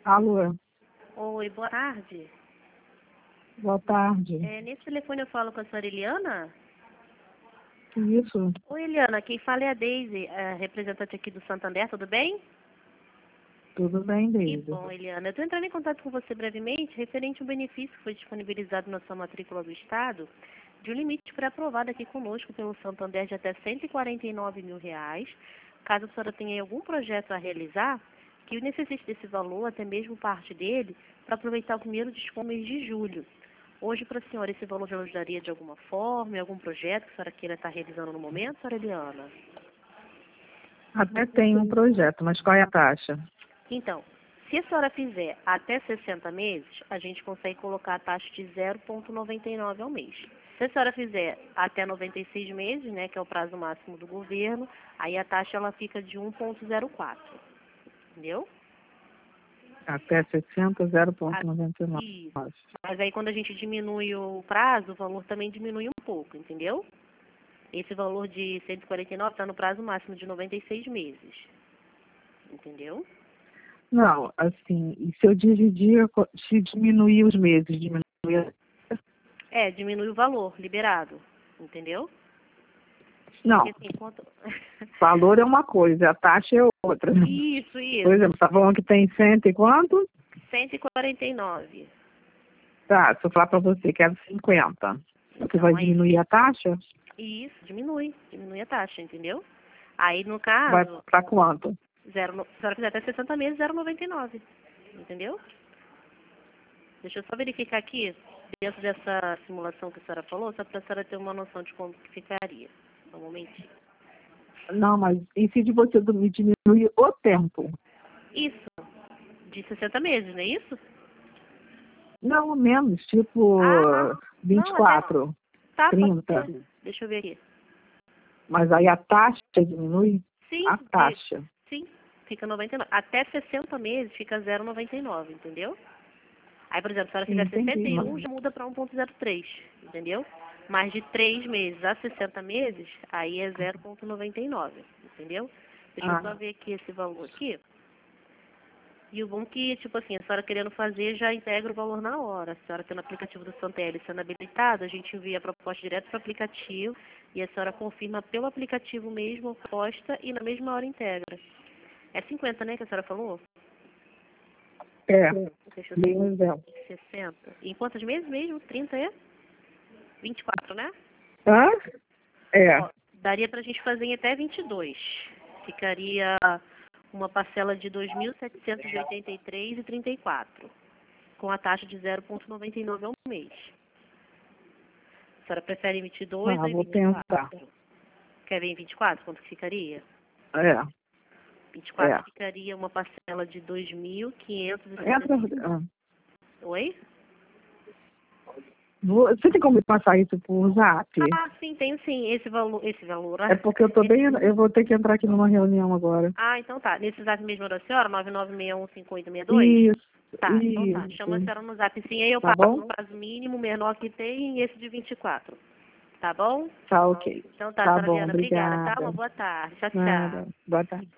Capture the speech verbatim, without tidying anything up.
Alô, Oi, boa tarde. boa tarde. É, nesse telefone eu falo com a senhora Eliana? Isso, Oi, Eliana, quem fala é a Deise, a representante aqui do Santander, tudo bem? tudo bem, Que Deise? bom, Eliana. Eu estou entrando em contato com você brevemente, referente a um benefício que foi disponibilizado na sua matrícula do Estado, de um limite pré-aprovado aqui conosco pelo Santander de até cento e quarenta e nove mil reais. Caso a senhora tenha algum projeto a realizar, que necessite desse valor, até mesmo parte dele, para aproveitar o primeiro desconto mês de julho. Hoje, para a senhora, esse valor já ajudaria de alguma forma, em algum projeto que a senhora queira estar realizando no momento, senhora Eliana? Até tem um projeto, mas qual é a taxa? Então, se a senhora fizer até sessenta meses, a gente consegue colocar a taxa de zero vírgula noventa e nove ao mês. Se a senhora fizer até noventa e seis meses, né, que é o prazo máximo do governo, aí a taxa ela fica de um vírgula zero quatro. Entendeu? Até sessenta, A- zero vírgula noventa e nove. Isso. Mas aí quando a gente diminui o prazo, o valor também diminui um pouco, entendeu? Esse valor de cento e quarenta e nove está no prazo máximo de noventa e seis meses. Entendeu? Não, assim, e se eu dividir, se diminuir os meses, diminuir... É, diminui o valor liberado. Entendeu? Não, Porque assim, quanto... valor é uma coisa, a taxa é outra. Isso, Por isso. exemplo, tá falando que tem cento e quanto? cento e quarenta e nove. Tá, se eu falar pra você que é cinquenta, você Então, vai aí, diminuir a taxa? isso, diminui. Diminui a taxa, entendeu? Aí, no Vai caso, pra quanto? zero, no- se a senhora fizer até sessenta meses, zero vírgula noventa e nove. Entendeu? Deixa eu só verificar aqui, dentro dessa simulação que a senhora falou, só para a senhora ter uma noção de como que ficaria. Só um momentinho. Não, mas e se de você me diminuir o tempo? Isso, de sessenta meses, não é isso? Não, menos, tipo Ah, não. vinte e Não, até quatro, tá, pode trinta. ser. Deixa eu ver aqui. Mas aí a taxa diminui? Sim, A de- taxa. sim, fica noventa e nove. Até sessenta meses fica zero vírgula noventa e nove, entendeu? Aí, por exemplo, se a senhora Sim, fizer entendi. sessenta e um, Mas... já muda para um vírgula zero três, entendeu? Mais de três meses a sessenta meses, aí é zero vírgula noventa e nove, entendeu? Deixa eu só Ah, ver aqui esse valor aqui. E o bom que, tipo assim, a senhora querendo fazer já integra o valor na hora. A senhora tendo o aplicativo do Santel sendo habilitado, a gente envia a proposta direto para o aplicativo e a senhora confirma pelo aplicativo mesmo a proposta e na mesma hora integra. É cinquenta, né, que a senhora falou? é, Deixa eu bem um ver. exemplo. sessenta. Em quantos meses mesmo? trinta é? vinte e quatro, né? Hã? É, Ó, daria pra gente fazer em até vinte e dois. Ficaria uma parcela de dois mil setecentos e oitenta e três reais e trinta e quatro, com a taxa de zero vírgula noventa e nove ao mês. A senhora prefere em vinte e dois ah, ou em vou vinte e pensar. quatro? Quer ver em vinte e quatro? Quanto que ficaria? É, vinte e quatro é. ficaria uma parcela de dois mil quinhentos e Entra, sessenta e cinco. ah, Oi? vou- você tem como me passar isso por zap? Ah, sim, tenho sim. Esse valor, esse valor. É porque eu tô bem, eu vou ter que entrar aqui numa reunião agora. Ah, então tá. Nesse zap mesmo da senhora, nove nove seis um cinco oito seis dois? Isso, Tá, então tá. Chama a isso. senhora no zap sim, aí eu Tá passo bom? o prazo mínimo, menor que tem e esse de vinte e quatro. Tá bom? Tá ok. Então tá, Tá senhora bom, Liana, obrigada, tá? Uma obrigada. boa tarde. Tchau, tchau. Nada. Boa tarde.